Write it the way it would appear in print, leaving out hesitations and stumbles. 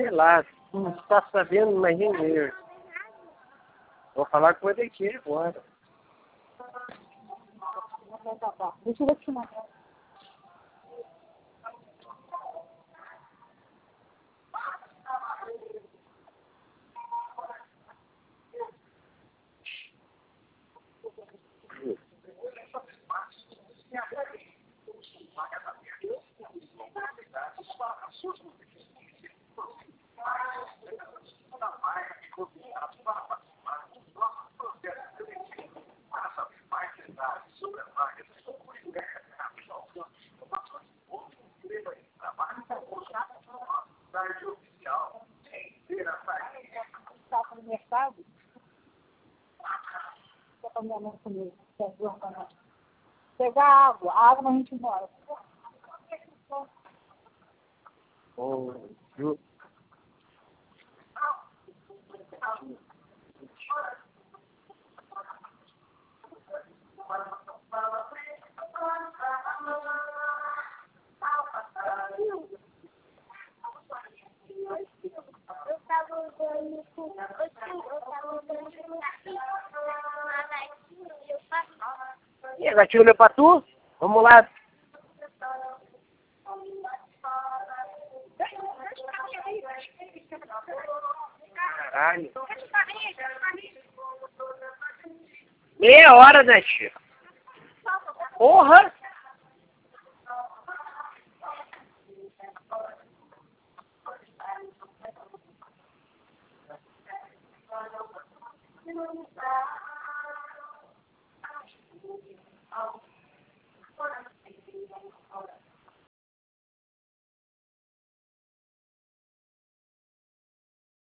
sei lá, não está sabendo mais nem ler. Vou falar com ele aqui agora. Deixa eu ver te mandar. No mercado, só para minha mãe comer, pegar água, a água a gente mora. E a gatinha olhou pra tu? Vamos lá. Caralho. Meia hora, né, tia? Porra!